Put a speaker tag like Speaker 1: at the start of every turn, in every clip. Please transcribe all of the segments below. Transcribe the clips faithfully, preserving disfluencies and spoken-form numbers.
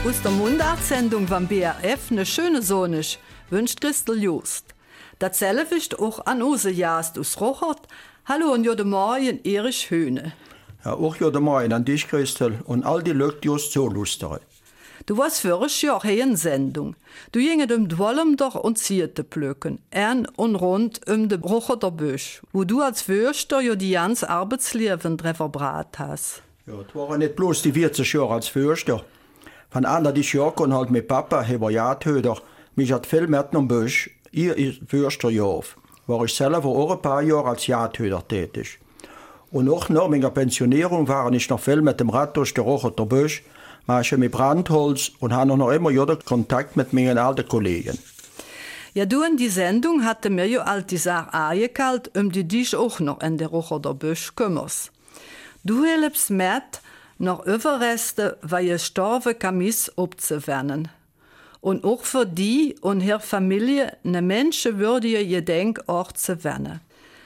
Speaker 1: Aus der Mundartsendung vom B R F ne schöne Sonnisch wünscht Christel Just. Das selbe ist auch an Use Jast aus Rochert. Hallo und jode Morgen, Erich Höhne.
Speaker 2: Ja, auch jode Morgen an dich, Christel, und all die Leute, die uns so lustig.
Speaker 1: Du warst voriges Jahr hier in Sendung. Du ginget um Dwollemdach und Zierte plöcken, ern und rund um de Rocherter Büsch, wo du als Fürster ja die ganze Arbeitsleben drin verbracht hast.
Speaker 2: Ja, das waren nicht bloß die vierzig Jahre als Fürster. Von einer die Jahre und halt mit Papa, he war Jahtöder, mich hat viel mehr am Büsch, ihr ist Fürster Jauf, war ich selber auch ein paar Jahre als Jahtöder tätig. Und auch nach meiner Pensionierung waren ich noch viel mit dem Rad durch den Rocherter Büsch, mache mit Brandholz und habe noch immer jeden Kontakt mit meinen alten Kollegen.
Speaker 1: Ja, du in die Sendung hatte mir ja all die Sache angekalt, um die dich auch noch in der Rocherter Büsch kümmerst. Du hilfst mit, noch Überreste, weil ihr Storve Kamis abzuwenden. Und auch für die und ihre Familie eine menschenwürdige Gedenkort zu werden.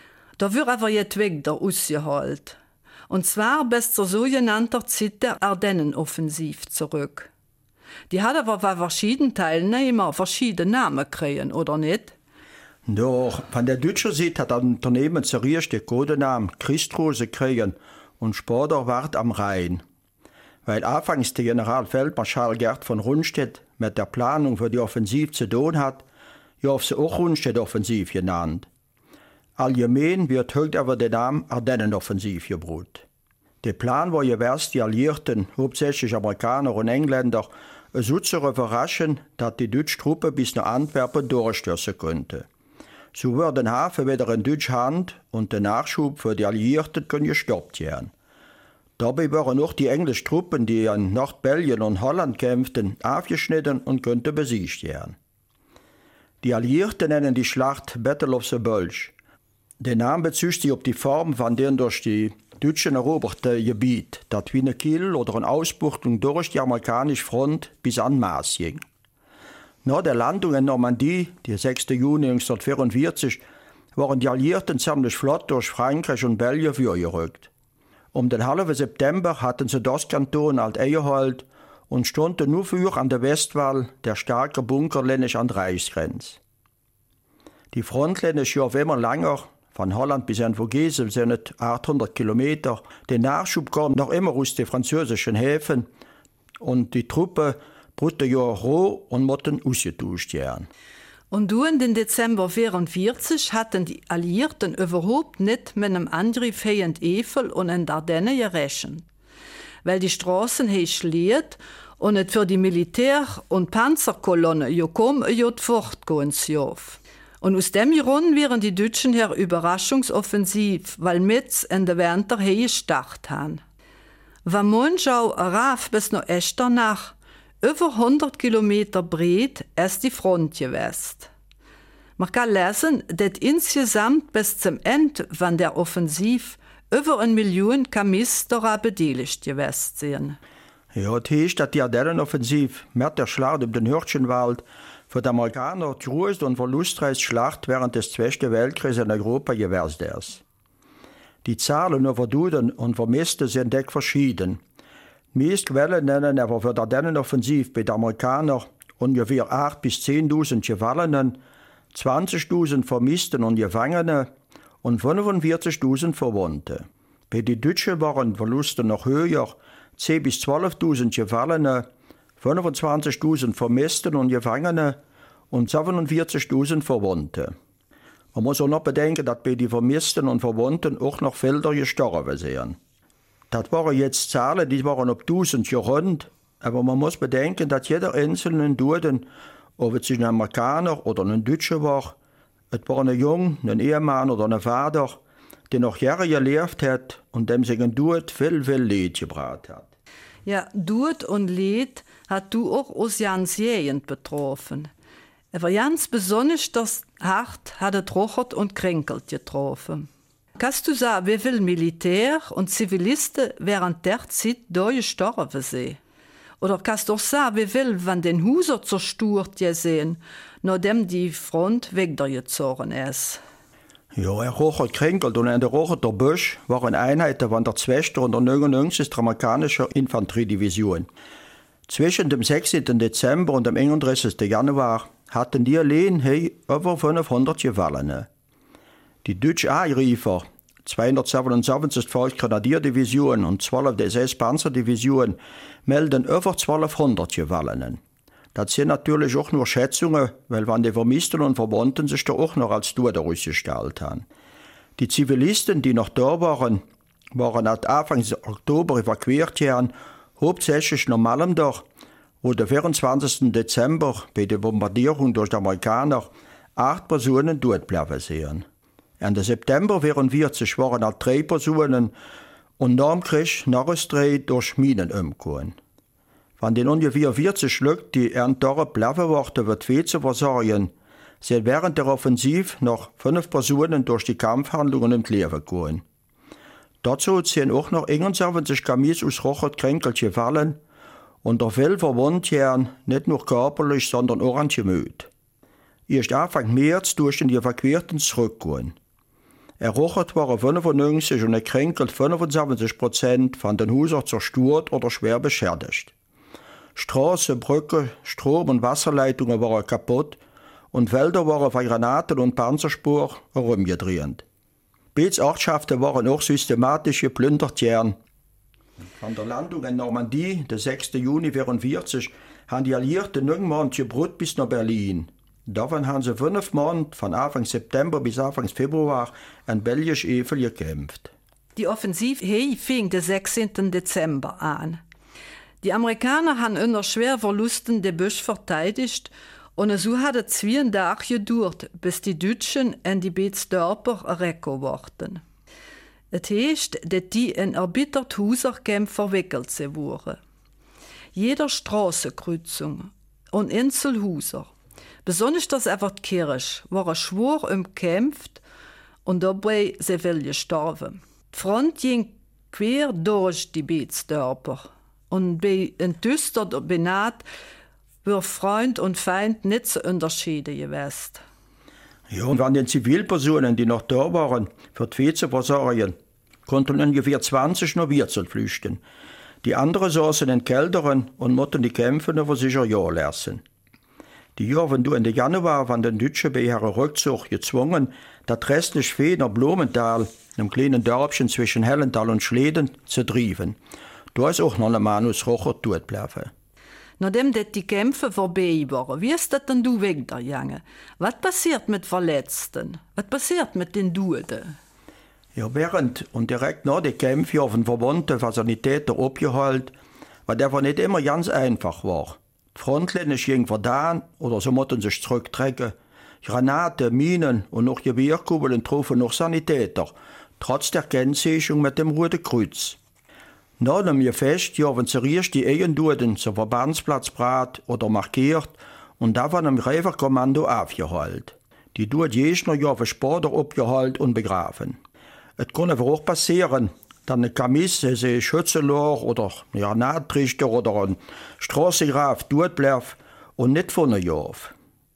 Speaker 1: Da wird aber jetzt wieder ausgeholt. Und zwar bis zur sogenannten Zeit der Ardennenoffensiv zurück. Die hat aber bei verschiedenen Teilnehmern verschiedene Namen kriegen, oder nicht?
Speaker 2: Doch, von der deutschen Seite hat das Unternehmen zuerst den Codenamen Christrose gekriegt und später Wart am Rhein. Weil anfangs der Generalfeldmarschall Gerd von Rundstedt mit der Planung für die Offensiv zu tun hat, ja auf sie auch Rundstedt-Offensiv genannt. Allgemein wird heute aber der Name Ardennenoffensiv gebraucht. Der Plan war gewesen, die Alliierten, hauptsächlich Amerikaner und Engländer, so zu überraschen, dass die deutsche Truppe bis nach Antwerpen durchstürzen könnte. So würde der Hafen wieder in deutscher Hand und der Nachschub für die Alliierten können gestoppt werden. Dabei waren auch die englischen Truppen, die in Nordbelgien und Holland kämpften, aufgeschnitten und könnten besiegt werden. Die Alliierten nennen die Schlacht Battle of the Bulge. Der Name bezieht sich auf die Form von dem durch die Deutschen eroberte Gebiet, das wie eine Kiel oder eine Ausbuchtung durch die amerikanische Front bis an Maas ging. Nach der Landung in Normandie, der sechsten Juni neunzehnhundertvierundvierzig, waren die Alliierten ziemlich flott durch Frankreich und Belgien vorgerückt. Um den halben September hatten sie das Kanton alt eingeholt und standen nur für an der Westwall der starke Bunkerländlich an der Reichsgrenze. Die Frontlinie ist ja auf immer länger, von Holland bis an Vogesen sind es achthundert Kilometer. Der Nachschub kam noch immer aus den französischen Häfen und die Truppe brüten ja roh und mussten ausgetauscht werden.
Speaker 1: Und du in den Dezember neunzehnhundertvierundvierzig hatten die Alliierten überhaupt nicht mit einem Angriff hier in Eifel und in Dardenne gerechnet. Weil die Straßen hier schliert und es für die Militär- und Panzerkolonne ja kaum ein fortgehen auf. Und aus dem Grund wären die Deutschen hier überraschungsoffensiv, weil mit in der Winter hier gestartet haben. Wenn man schau rauf bis nach Echternach, über hundert Kilometer breit ist die Front gewesen. Man kann lesen, dass insgesamt bis zum Ende von der Offensiv über eine Million Kamis daran beteiligt gewesen sind.
Speaker 2: Ja, das heißt, dass die Ardennenoffensiv mit der Schlacht um den Hürtchenwald für die Amerikaner die größte und verlustreichste Schlacht während des Zweiten Weltkriegs in Europa gewesen ist. Die Zahlen über Toten und Vermisste sind echt verschieden. Die meisten Quellen nennen aber für die Ardennenoffensiv bei den Amerikanern ungefähr acht bis zehntausend Gefallenen, zwanzigtausend Vermissten und Gefangene und fünfundvierzigtausend Verwundete. Bei den Deutschen waren die Verluste noch höher, zehn bis zwölftausend Gefallene, fünfundzwanzigtausend Vermissten und Gefangene und siebenundvierzigtausend Verwundete. Man muss auch noch bedenken, dass bei den Vermissten und Verwundeten auch noch Felder gestorben sind. Das waren jetzt Zahlen, die waren auf tausend gerund, aber man muss bedenken, dass jeder einzelne Toten, ob es ein Amerikaner oder ein Deutscher war, es war ein Jung, ein Ehemann oder ein Vater, der noch Jahre gelebt hat und dem sich ein Tod viel, viel Leid gebracht hat.
Speaker 1: Ja, Tod und Leid hat du auch aus ganz Gegend betroffen. Er war ganz besonders das hart, hat er Rochert und Kränkelt getroffen. Kannst du sagen, wie viele Militär und Zivilisten während der Zeit da gestorben sind? Oder kannst du auch sagen, wie viele von den Häusern zerstört gesehen, nachdem die Front weggezogen ist?
Speaker 2: Ja, in Rochert Kränkelt und in der Rocherter Büsch waren Einheiten von der zweiten und der neunundneunzigsten amerikanischen Infanteriedivision. Zwischen dem sechzehnten Dezember und dem einunddreißigsten Januar hatten die allein über fünfhundert Gefallene. Die deutsche Angreifer, zweihundertsiebenundsiebzig Volksgrenadierdivision und zwölf S S-Panzerdivision, melden über zwölfhundert Gefallenen. Das sind natürlich auch nur Schätzungen, weil wenn die Vermissten und Verwandten sich da auch noch als Tote ausgestellt haben. Die Zivilisten, die noch da waren, waren ab Anfang Oktober evakuiert worden, hauptsächlich nach Malmdach, wo der vierundzwanzigsten Dezember bei der Bombardierung durch die Amerikaner acht Personen tot bleiben sind. Ende September vierundvierzig waren halt drei Personen und nach dem Krieg noch drei durch Minen umgekommen. Wenn den ungefähr vierzig Stück, die ernte bleiben worden, wird viel zu versorgen, sind während der Offensiv noch fünf Personen durch die Kampfhandlungen im Leben gekommen. Dazu sind auch noch einundsiebzig Kamis aus Rochert Kränkel gefallen und der viele Verwundeten nicht nur körperlich, sondern auch an Gemüt. Erst Anfang März durch den Evakuierten zurückgekommen. Er Rochert waren fünfundneunzig und er Kränkel fünfundsiebzig Prozent von den Häusern zerstört oder schwer beschädigt. Straßen, Brücken, Strom- und Wasserleitungen waren kaputt und Felder waren von Granaten und Panzerspur herumgedreht. Beide Ortschaften waren auch systematisch geplündert worden. Von der Landung in Normandie, der sechsten Juni vierundvierzig, haben die Alliierten neun Monate gebrüht bis nach Berlin. Davon haben sie fünf Monate von Anfang September bis Anfang Februar an belgisch Evel gekämpft.
Speaker 1: Die Offensive fing den sechzehnten Dezember an. Die Amerikaner haben unter schwer Verlusten den Busch verteidigt und so hat es zwei Tage gedauert, bis die Deutschen in die beiden Dörfer erreicht wurden. Es heißt, dass die in erbittert Hauserkämpfe verwickelt wurden. Jeder Straßenkreuzung und Inselhäuser, besonders das über die Kirche, waren schwer umkämpft und dabei sehr viele gestorben. Die Front ging quer durch die beiden Dörfer. Und bei entüstert benannt wird Freund und Feind nicht so Unterschiede gewesen.
Speaker 2: Ja, und wenn den Zivilpersonen, die noch da waren, für die Vieh zu versorgen, konnten ungefähr zwanzig noch Wurzeln flüchten. Die anderen saßen in Kälteren und mussten die Kämpfe noch für sich erjahren lassen. Die Jahre du Ende Januar waren den Deutschen bei ihrem Rückzug gezwungen, das restliche Vieh nach Blumenthal, einem kleinen Dörfchen zwischen Hellenthal und Schleden, zu treiben. Da ist auch noch ein Mann aus Rochert tot geblieben.
Speaker 1: Nachdem die Kämpfe vorbei waren, wie ist das denn du weitergegangen? Was passiert mit Verletzten? Was passiert mit den Toten?
Speaker 2: Ja, während und direkt nach den Kämpfen haben Verwandte von Sanitäter abgeholt, was einfach nicht immer ganz einfach war. Die Frontlinie ging verdan oder sie mussten sich zurücktrecken. Granaten, Minen und auch Gewehrkugeln trufen noch Sanitäter, trotz der Kennzeichnung mit dem Roten Kreuz. Nach dem Gefecht haben zuerst die Eienduden zum Verbandsplatz gebracht oder markiert und da von dem Räferkommando aufgeholt. Die dort Jäger Jahre später abgeholt und begraben. Es kann aber auch passieren, dass eine Kamis, ein Schützenloch oder ein Granatrichter oder ein Straßengraf dort bleibt und nicht von der Jahr.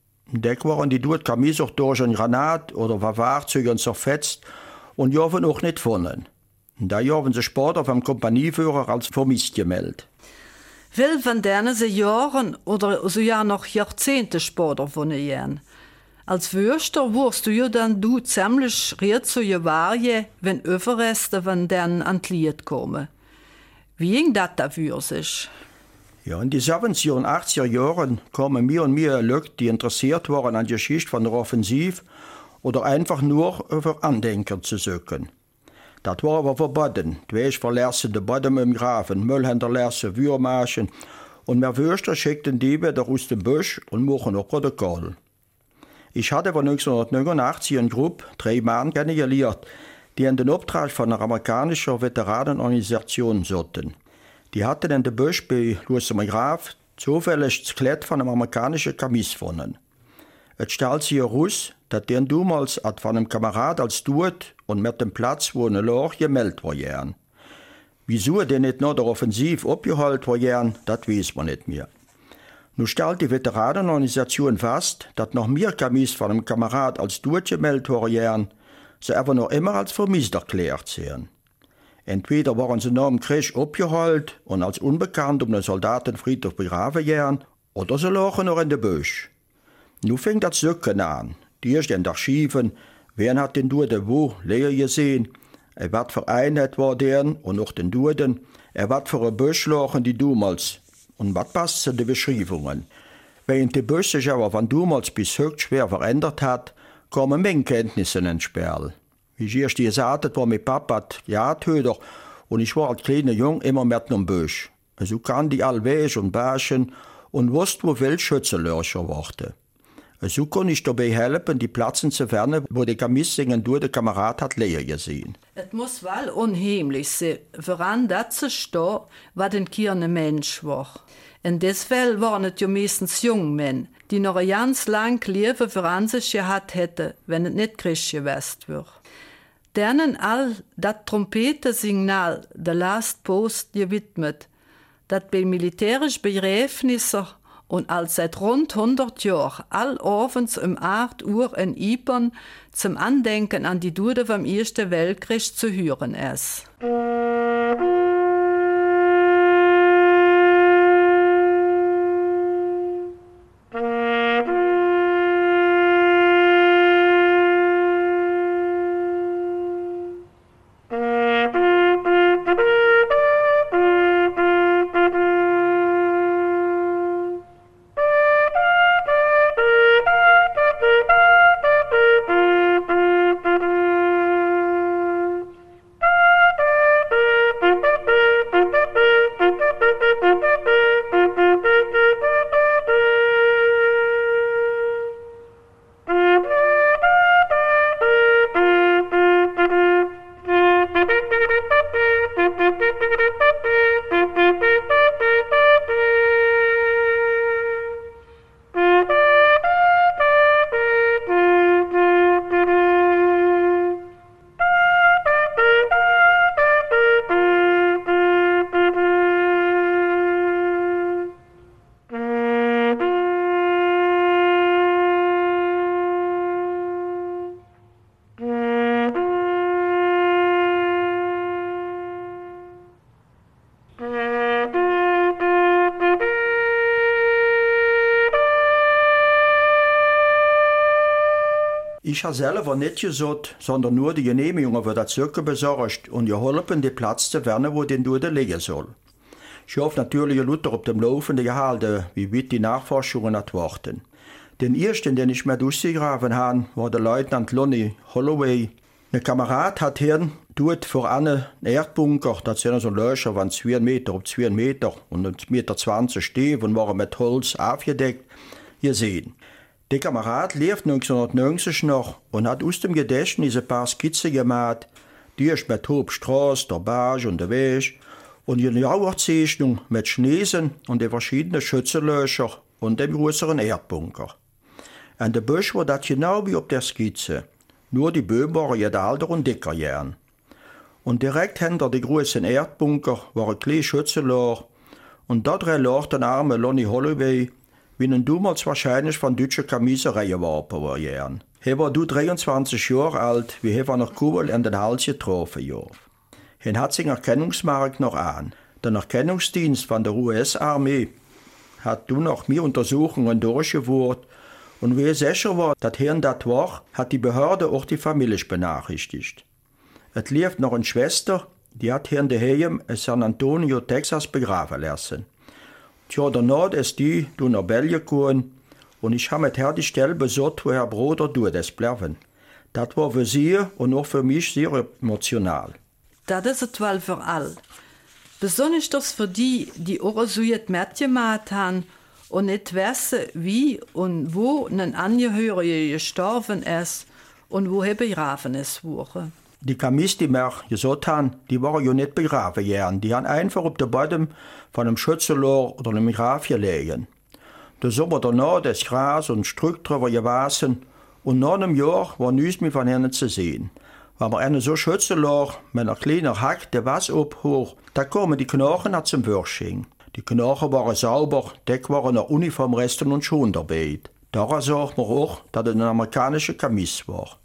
Speaker 2: Da waren die dort Kamis auch durch ein Granat oder Fahrzeugen zerfetzt und haben auch nicht gefunden. Da haben sie später vom Kompanieführer als vermisst gemeldet.
Speaker 1: Will von diesen Jahren oder so ja noch Jahrzehnte später von Jahren. Als Würster wurst du ja dann du ziemlich riet zu Jahrje, wenn Überreste von denen an die Lied kommen. Wie ging das da für sich?
Speaker 2: Ja, in die siebziger und achtziger Jahren kamen mir und mir Leute, die interessiert waren an der Geschichte von der Offensiv oder einfach nur über Andenken zu suchen. Das war aber verboten. Die Weg verlassen die Bodden im Grafen, Müll hinterlassen, Würmaschen und mehr Würster schickten die wieder aus dem Busch und machen auch Protokoll. Ich hatte von neunzehnhundertneunundachtzig eine Gruppe, drei Mann kennengelernt, die in den Auftrag von einer amerikanischen Veteranenorganisation suchten. Die hatten in dem Busch bei Louis Graf zufällig das Klett von einem amerikanischen Kamis gefunden. Es stellt sich heraus, dass der damals von einem Kamerad als tot und mit dem Platz, wo ein Loch gemeldet war. Wieso der nicht nach der Offensiv abgeholt war, das weiß man nicht mehr. Nun stellt die Veteranenorganisation fest, dass noch mehr Kamis von einem Kamerad als tot gemeldet waren, sie aber noch immer als vermisst erklärt sind. Entweder waren sie nach dem Krieg abgeholt und als unbekannt um den Soldatenfriedhof begraben werden, oder sie lagen noch in den Büsch. Nun fängt das Söcken an. Die ersten in den Archiven, wer hat den Duden wo leer gesehen, er wat vereinigt worden und auch den Duden, er wat für ein Büsch lagen die damals. Und was passt zu den Beschreibungen? Während die Büsche sich aber von damals bis heute schwer verändert hat, kommen Menge Kenntnisse ins Spiel. Wie ich erst gesagt habe, war mein Papa Jagdhüter und ich war als kleiner Jung immer mit einem Büsch. Also kann die all Wege und Bärchen und wusste, wo viel Schützenlöcher warten. So kann ich dabei helfen, die Plätze zu fernen, wo die Kamissingen durch den Kamerad hat leer gesehen.
Speaker 1: Es muss wohl unheimlich sein, voran das zu stehen, was ein Kirne Mensch war. In des Fall waren es ja meistens Jungmänner, die noch ein ganz lang Leben voran sich gehabt hätten, wenn es nicht Christ gewesen wäre. Denen all das Trompetensignal der Last Post gewidmet, das bei militärischen Begräbnissen und als seit rund hundert Jahren all abends um acht Uhr in Ypern zum Andenken an die Toten vom Ersten Weltkrieg zu hören ist.
Speaker 2: Ich habe selber nicht gesagt, sondern nur die Genehmigung für das Zirkel besorgt und geholfen, den Platz zu fernen, wo den Duden liegen soll. Ich hoffe natürlich Luther auf dem Laufenden gehalten, wie weit die Nachforschungen warten. Den ersten, den ich mir durchgegraben habe, war der Leutnant Lonnie Holloway. Ein Kamerad hat hier dort vor einem Erdbunker, das sind so Löcher von zwei Meter auf zwei Meter und eins Meter zwanzig tief und waren mit Holz aufgedeckt, gesehen. Der Kamerad lebt neunzehnhundertneunzig noch und hat aus dem Gedächtnis ein paar Skizzen gemacht, die ist mit Hauptstraße, der Berg und der Weg und eine Jauerzeichnung mit Schneesen und den verschiedenen Schützenlöchern und dem größeren Erdbunker. An der Busch war das genau wie auf der Skizze, nur die Böhmen waren jetzt älter und dicker geworden. Und direkt hinter dem großen Erdbunker war ein kleines Schützenloch und dort lag der arme Lonnie Holloway, wie ein damals wahrscheinlich von deutschen Kamisereien geworfen war. Er war dreiundzwanzig Jahre alt, wie er von der Kugel an den Hals getroffen war. Er hat seinen Erkennungsmark noch an. Der Erkennungsdienst von der U S-Armee hat du noch mehr Untersuchungen durchgeführt und wie er sicher war, dass er das war, hat die Behörde auch die Familie benachrichtigt. Es lief noch eine Schwester, die hat hier in daheim in San Antonio, Texas, begraben lassen. Tja, danach ist die du nach Belgien gekommen und ich habe mit her die Stelle besorgt, wo Herr Bruder du das bleiben. Das war für sie und auch für mich sehr emotional.
Speaker 1: Das ist es wohl für alle. Besonders das für die, die auch so jetzt mitgemacht haben und nicht wissen, wie und wo ein Angehöriger gestorben ist und wo er begraben ist wurde.
Speaker 2: Die Kamis, die mir gesagt haben, die waren ja nicht begraben worden. Die haben einfach auf der Boden von einem Schützenloch oder einem Grab gelegen. Der Sommer danach das Gras und Strück drüber gewachsen und nach einem Jahr war nichts mehr von ihnen zu sehen. Wenn man einen so Schützenloch mit einer kleinen Hack der Was abhoch, da kamen die Knochen zum Würsching. Die Knochen waren sauber, Deck waren noch Uniformresten und Schuhe dabei. Daran sagt man auch, dass es ein amerikanischer Kamis war.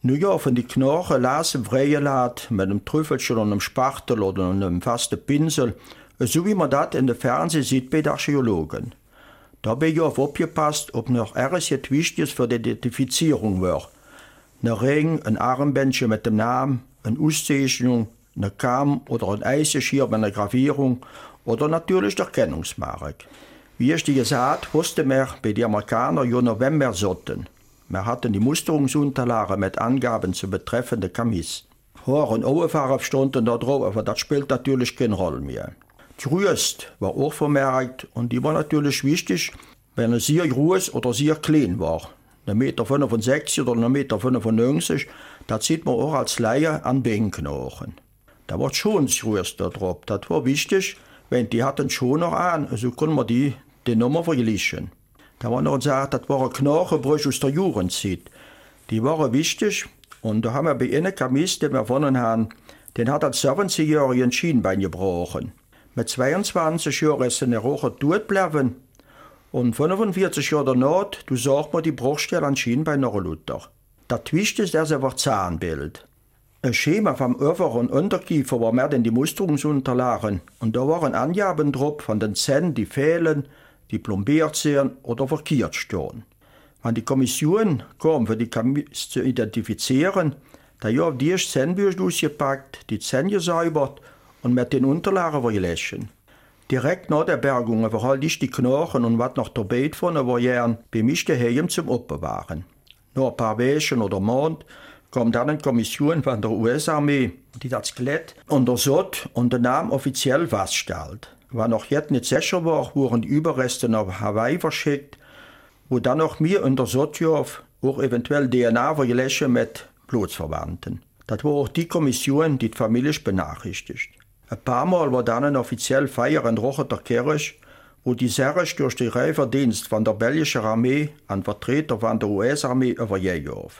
Speaker 2: Nu ja, von die Knochen lassen freien lässt, mit einem Trüffelchen und einem Spachtel oder einem festen Pinsel, so wie man das in der Fernsehen sieht bei den Archäologen. Da bin ich auf aufgepasst, ob noch etwas Wichtiges für die Identifizierung war. Ein Ring, ein Armbändchen mit dem Namen, eine Auszeichnung, eine Kamm oder ein Eisenschirm mit einer Gravierung oder natürlich der Kennungsmark. Wie ich dir gesagt, wussten wir bei den Amerikanern ja noch, wenn wir sollten. Wir hatten die Musterungsunterlagen mit Angaben zu betreffenden Kamis. Haar- und Augenfarbe standen da drauf, aber das spielt natürlich keine Rolle mehr. Die Größe war auch vermerkt und die war natürlich wichtig, wenn es sehr groß oder sehr klein war. ein Meter fünfundsechzig oder ein Meter fünfundneunzig, das sieht man auch als Laie an Beinknochen. Da war schon das Größte da drauf. Das war wichtig, wenn die hatten schon noch an, so konnten wir die, die Nummer vergleichen. Da war noch gesagt, das waren Knochenbrüche aus der Jugendzeit. Die waren wichtig und da haben wir bei einem Kamis, den wir gewonnen haben, den hat als siebzig-jährigen Schienbein gebrochen. Mit zweiundzwanzig Jahren ist er auch tot geblieben und fünfundvierzig Jahre danach, du sagst mir die Bruchstelle an Schienbein noch Luther. Das Wichtigste ist einfach Zahnbild. Ein Schema vom Ober- und Unterkiefer war mehr denn die Musterungsunterlagen und da waren Angaben drauf von den Zähnen, die fehlen, die plombiert sind oder verkehrt stehen. Wenn die Kommission kam, für die Kamis zu identifizieren, da ja auf die Zähnbücher ausgepackt, die Zähne gesäubert und mit den Unterlagen verglichen. Direkt nach der Bergung verhalte ich die Knochen und was noch dabei von war gern bei mich daheim zum Aufbewahren. Nach ein paar Wochen oder Monaten kam dann eine Kommission von der U S-Armee, die das Skelett untersucht und den Namen offiziell feststellt. Wenn noch jetzt nicht sicher war, wurden die Überreste nach Hawaii verschickt, wo dann noch mir untersucht haben, auch eventuell D N A verglichen mit Blutsverwandten. Das war auch die Kommission, die die Familie benachrichtigt. Ein paar Mal war dann ein offiziell Feier in Rocheter Kirche, wo die Särge durch den Reifverdienst von der belgischen Armee an Vertreter von der U S-Armee übergeben haben.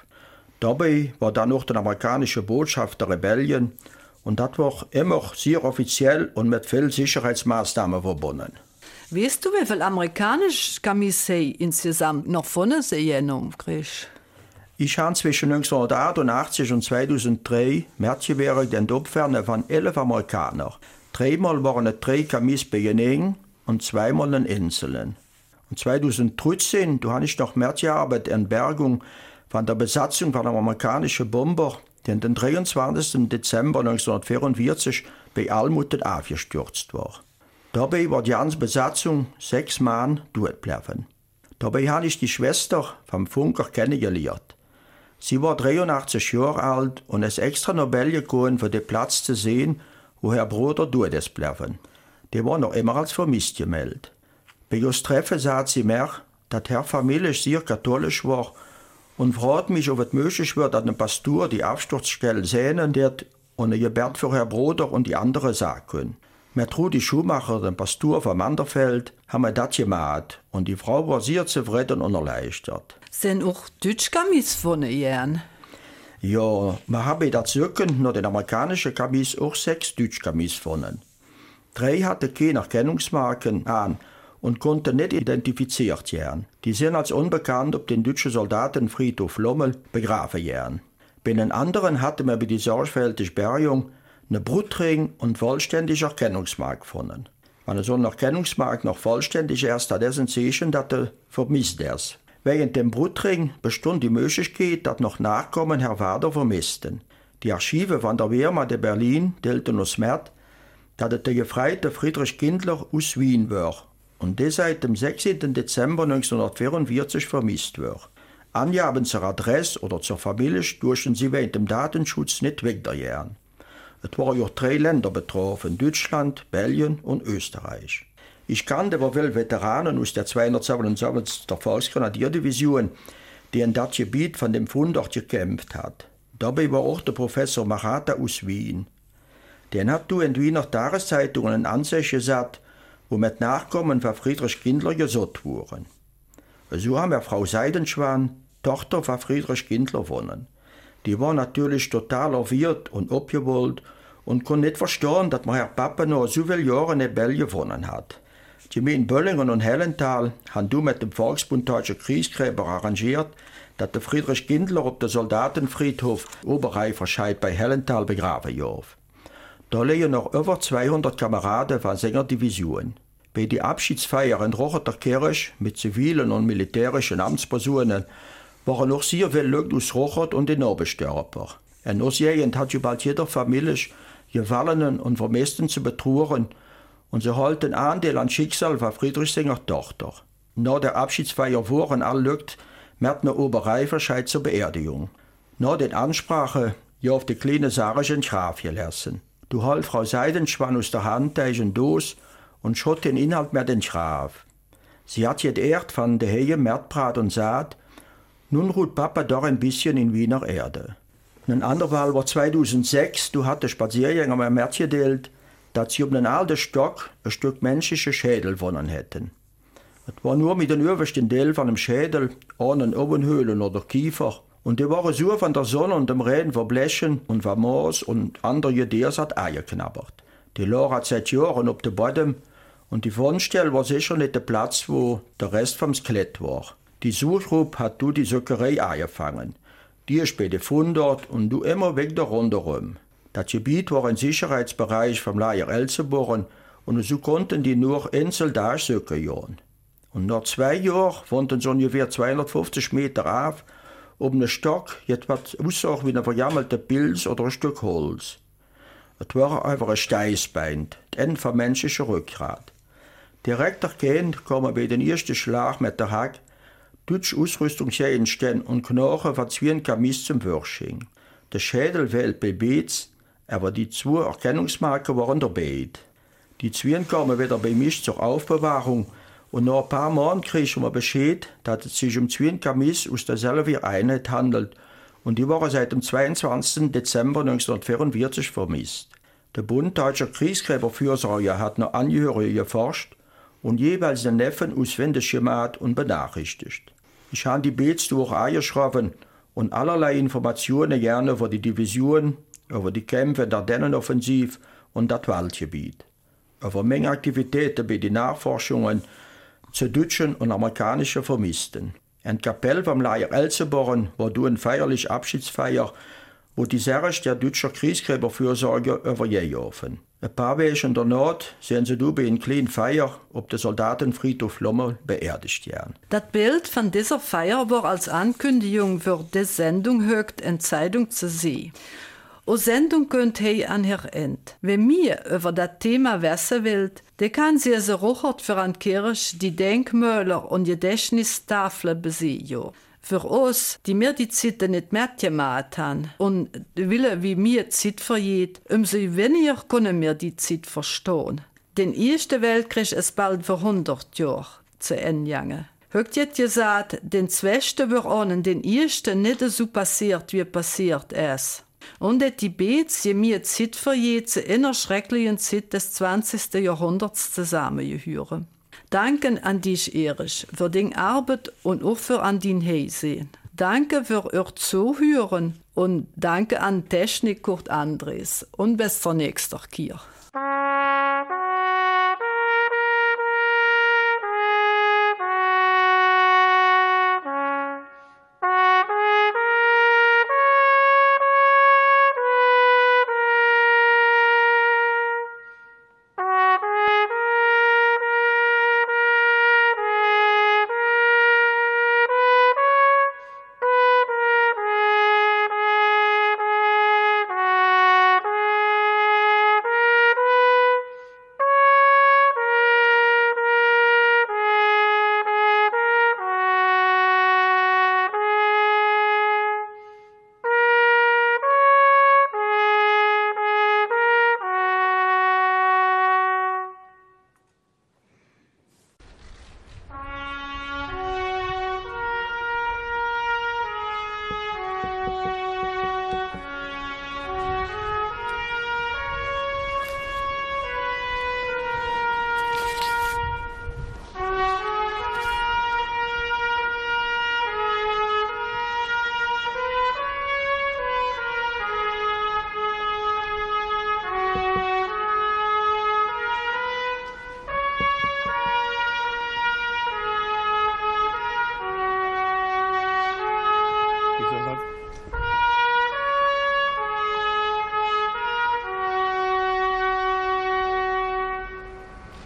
Speaker 2: Dabei war dann auch die amerikanische Botschaft der Rebellen und das war immer sehr offiziell und mit vielen Sicherheitsmaßnahmen verbunden.
Speaker 1: Weißt du, wie viele amerikanische Kamisse insgesamt noch von sehen kriegst?
Speaker 2: Ich habe zwischen neunzehnhundertachtundachtzig und zweitausenddrei Märzgewehre den Opfern von elf Amerikanern. Dreimal waren es drei Kamis bei ihnen und zweimal in Inseln. Und zweitausenddreizehn, da habe ich noch Märzgearbeitet in Bergung von der Besatzung von einem amerikanischen Bomber, der den dreiundzwanzigsten Dezember neunzehnhundertvierundvierzig bei Almuten abgestürzt war. Dabei war die ganze Besatzung sechs Mann durchgeblieben. Dabei habe ich die Schwester vom Funker kennengelernt. Sie war dreiundachtzig Jahre alt und ist extra nach Belgien gekommen, für den Platz zu sehen, wo Herr Bruder dort ist geblieben. Der war noch immer als vermisst gemeldet. Bei uns Treffen sagt sie mir, dass Herr Familie sehr katholisch war und fragt mich, ob es möglich wird, dass ein Pastor die Absturzstelle sehen wird und ein Gebet für Herr Bruder und die anderen sagen können. Mit Rudi Schumacher, dem Pastor vom Anderfeld, haben wir das gemacht und die Frau war sehr zufrieden und erleichtert.
Speaker 1: Sind auch deutsche Kamis von Ihnen?
Speaker 2: Ja, wir haben das Rücken nach den amerikanischen Kamis auch sechs deutsche Kamis gefunden. Drei hatten keine Erkennungsmarken an und konnten nicht identifiziert werden. Die sind als unbekannt auf den deutschen Soldatenfriedhof Lommel begraben werden. Bei den anderen hatten wir bei der sorgfältigen Bergung eine Brutring und vollständige Erkennungsmark gefunden. Wenn so eine Erkennungsmark noch vollständig ist, dann ist ein Zeichen, dass er vermisst ist. Während dem Brutring bestund die Möglichkeit, dass noch Nachkommen Herr Vater vermissten. Die Archive von der Wehrmacht in Berlin delten uns mit, dass der gefreite Friedrich Kindler aus Wien war und der seit dem sechzehnten Dezember neunzehnhundertvierundvierzig vermisst war. Angaben zur Adresse oder zur Familie durften sie während dem Datenschutz nicht weitergehen. Es waren ja drei Länder betroffen, Deutschland, Belgien und Österreich. Ich kannte aber viele Veteranen aus der zweihundertsiebenundsiebzig der Volksgrenadierdivision, die in das Gebiet von dem Fundort gekämpft hat. Dabei war auch der Professor Marata aus Wien. Den hat du in Wiener Tageszeitungen eine Ansicht gesagt, wo mit Nachkommen von Friedrich Kindler gesucht wurden. So haben wir Frau Seidenschwan, Tochter von Friedrich Kindler, gewonnen. Die war natürlich total erwirrt und abgewollt und konnte nicht verstehen, dass man Herr Papa noch so viele Jahre in Belgien gewonnen hat. Die Gemeinde Böllingen und Hellenthal haben du mit dem Volksbund Deutscher Kriegsgräber arrangiert, dass der Friedrich Gindler auf dem Soldatenfriedhof Oberreiferscheid bei Hellenthal begraben darf. Da liegen noch über zweihundert Kameraden von seiner Division. Bei der Abschiedsfeier in Rocheter Kirche mit zivilen und militärischen Amtspersonen waren noch sehr viele Leute aus Rochert und den Nabelstörper. In Ostjegend hat bald jeder Familie Gefallenen und Vermissten zu betrauern und sie halten Anteil an Schicksal von Friedrich seiner Tochter. Nach der Abschiedsfeier waren alle Leute mit einer Oberreiferscheid zur Beerdigung. Nach den Ansprache ja auf die kleine Sarah in Graf gelassen. Du halt Frau Seidenschwann aus der Hand eine Dose und schott den Inhalt mit den Graf. Sie hat geehrt von der Hehe Märtbrat und sagt, nun ruht Papa doch ein bisschen in Wiener Erde. Ein andermal war zweitausendsechs, du hatte Spaziergänger mir März gedeelt, dass sie um den alten Stock ein Stück menschliche Schädel gewonnen hätten. Es war nur mit den obersten Teil von dem Schädel, ohne Obenhöhlen oder Kiefer, und die waren so von der Sonne und dem Regen verblechen und vom Moos und andere Gediers hat Eier knabbert. Die Laura hat seit Jahren auf dem Boden und die Fundstelle war sicher nicht der Platz, wo der Rest vom Skelett war. Die Suchgruppe hat du die Söckerei angefangen. Die ist bei den Fundort und du immer weg der Runde rum. Das Gebiet war ein Sicherheitsbereich vom Lager Elsenborn und so konnten die nur einzeln da söcken jagen. Und nach zwei Jahren wohnten sie ungefähr zweihundertfünfzig Meter auf, oben einem Stock, jetzt was aussah wie ein verjammelter Pilz oder ein Stück Holz. Es war einfach ein Steißbein, das Ende vom menschlichen Rückgrat. Direkt erkannt kamen bei den ersten Schlag mit der Hack deutsche Ausrüstungsgegenstände und Knochen von zwei Kamis zum Würsching. Der Schädel fehlt bei Beetz, aber die zwei Erkennungsmarken waren dabei. Die zwei kamen wieder bei mich zur Aufbewahrung und nach ein paar Monaten kriegen wir Bescheid, dass es sich um zwei Kamis aus derselben Einheit handelt und die waren seit dem zweiundzwanzigsten Dezember neunzehnhundertvierundvierzig vermisst. Der Bund Deutscher Kriegsgräberfürsorge hat noch Angehörige geforscht und jeweils den Neffen auswendig gemacht und benachrichtigt. Ich habe die Beets durch eingeschrieben und allerlei Informationen gerne über die Division, über die Kämpfe der Dennenoffensiv und das Waldgebiet. Über Menge Aktivitäten bei den Nachforschungen zu deutschen und amerikanischen Vermissten. In der Kapelle vom Lager Elsenborn war du eine feierliche Abschiedsfeier, wo die Särge der deutschen Kriegsgräberfürsorge übergehen. Ein paar Wochen danach sind sie bei einer kleinen Feier auf dem Soldatenfriedhof Lommel beerdigt werden.
Speaker 1: Das Bild von dieser Feier war als Ankündigung für die Sendung högt in Zeitung zu sehen. O Sendung könnt ihr an her End. Wenn mir über das Thema wissen wollt, dann kann sie so ruchert für an Kirche die Denkmäler und Gedächtnistafeln besehen. Für uns, die mir die Zeit nicht mitgemacht haben und willen, wie mir die Zeit vergeht, umso weniger können wir die Zeit verstehen. Den Ersten Weltkrieg ist bald vor hundert Jahren zu Ende gegangen. Högt jetzt gesagt, den Zweiten wird ohne den Ersten nicht so passiert, wie passiert ist. Und die Beets, je mir Zeit vergeht, zu einer schrecklichen Zeit des zwanzigsten Jahrhunderts zusammengehören. Danke an dich, Erich, für deine Arbeit und auch für an dein Heisehen. Danke für euer Zuhören und danke an Technik Kurt Andres und bis zur nächsten Kirche.